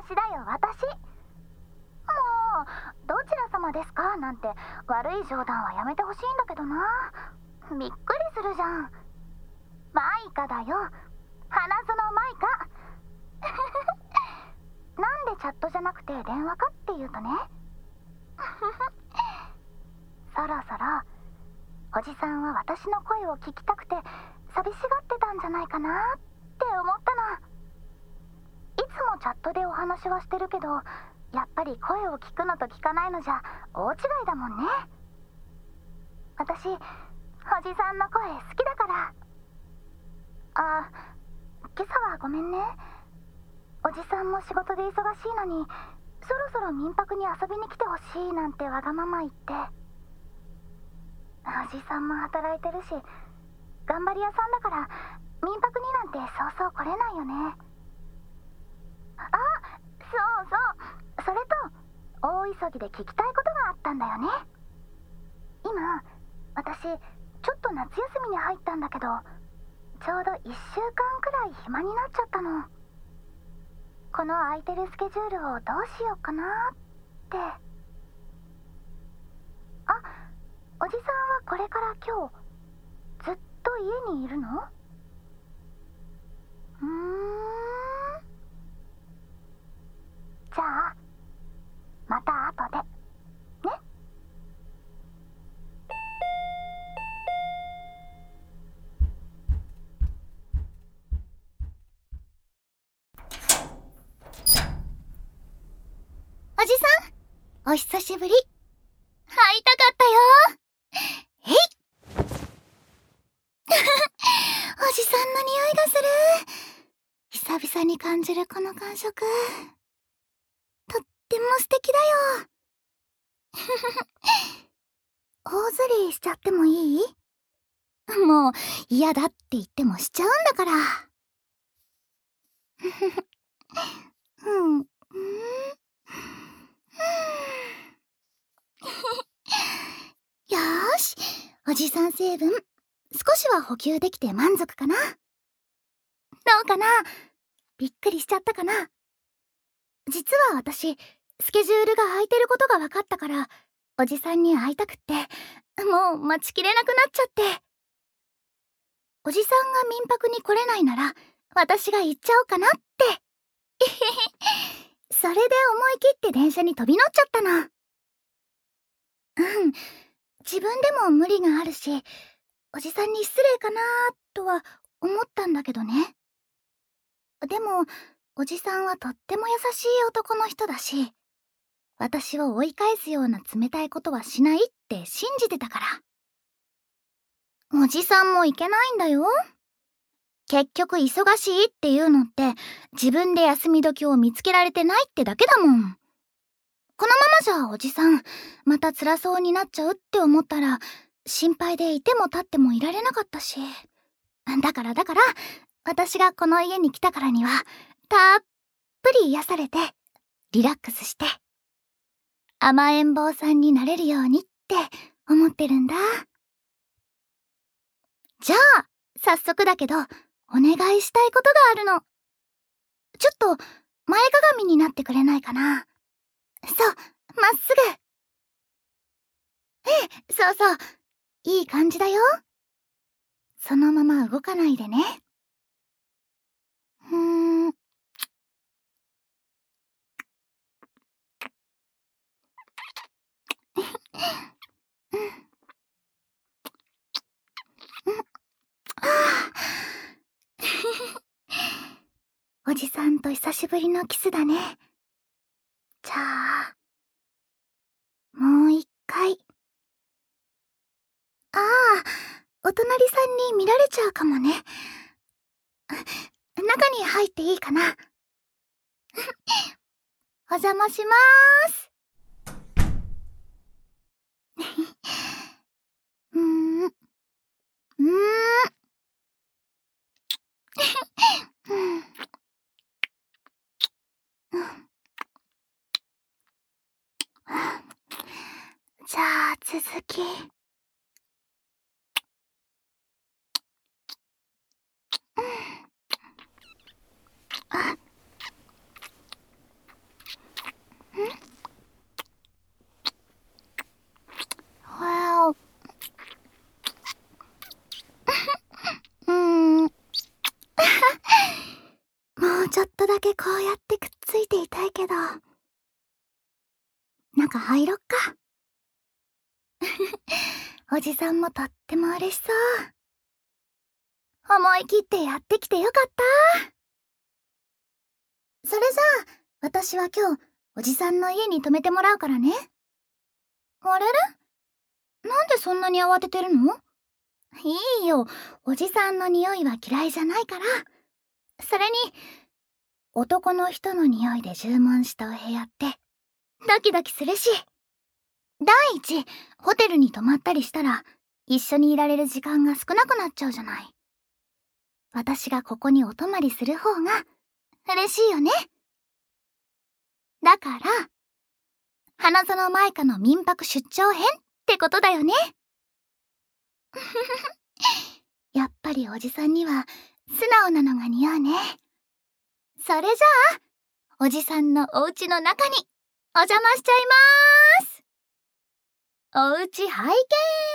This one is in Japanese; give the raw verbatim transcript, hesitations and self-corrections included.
私だよ、私。もうどちら様ですかなんて悪い冗談はやめてほしいんだけどな。びっくりするじゃん。マイカだよ、花園マイカ。なんでチャットじゃなくて電話かっていうとね、そろそろおじさんは私の声を聞きたくて寂しがってたんじゃないかなって思ったの。いつもチャットでお話はしてるけど、やっぱり声を聞くのと聞かないのじゃ大違いだもんね。私、おじさんの声好きだから。あ、今朝はごめんね。おじさんも仕事で忙しいのに、そろそろ民泊に遊びに来てほしいなんてわがまま言って。おじさんも働いてるし、頑張り屋さんだから民泊になんてそうそう来れないよね。あ、そうそう、それと大急ぎで聞きたいことがあったんだよね。今私ちょっと夏休みに入ったんだけど、ちょうどいっしゅうかんくらい暇になっちゃったの。この空いてるスケジュールをどうしようかなって。あ、おじさんはこれから今日ずっと家にいるの？うーん。じゃあまた後でね。おじさん、お久しぶり。会いたかったよ。えい。おじさんの匂いがする。久々に感じるこの感触、とっても素敵だよ。大釣りしちゃってもいい？もう嫌だって言ってもしちゃうんだから。うん、うん、よーし、おじさん成分少しは補給できて満足かな。どうかな？びっくりしちゃったかな？実は私、スケジュールが空いてることが分かったから、おじさんに会いたくって、もう待ちきれなくなっちゃって。おじさんが民泊に来れないなら、私が行っちゃおうかなって。それで思い切って電車に飛び乗っちゃったの。うん、自分でも無理があるし、おじさんに失礼かなとは思ったんだけどね。でも、おじさんはとっても優しい男の人だし、私を追い返すような冷たいことはしないって信じてたから。おじさんもいけないんだよ。結局忙しいっていうのって自分で休み時を見つけられてないってだけだもん。このままじゃおじさんまた辛そうになっちゃうって思ったら心配でいても立ってもいられなかったし。だからだから私がこの家に来たからにはたっぷり癒されてリラックスして甘えん坊さんになれるようにって思ってるんだ。じゃあ早速だけどお願いしたいことがあるの。ちょっと前かがみになってくれないかな。そう、まっすぐ。ええ、そうそう、いい感じだよ。そのまま動かないでね。うーん。おじさんと久しぶりのキスだね。じゃあもう一回。ああ、お隣さんに見られちゃうかもね。中に入っていいかな。お邪魔しまーす。うーん、うーん。じゃあ続き。 中入ろっか。おじさんもとっても嬉しそう。思い切ってやってきてよかった。それじゃあ、私は今日、おじさんの家に泊めてもらうからね。あれれ？なんでそんなに慌ててるの？いいよ、おじさんの匂いは嫌いじゃないから。それに、男の人の匂いで注文したお部屋って、ドキドキするし。第一、ホテルに泊まったりしたら、一緒にいられる時間が少なくなっちゃうじゃない。私がここにお泊まりする方が、嬉しいよね。だから、花園舞香の民泊出張編ってことだよね。やっぱりおじさんには素直なのが似合うね。それじゃあ、おじさんのお家の中にお邪魔しちゃいまーす。お家拝見。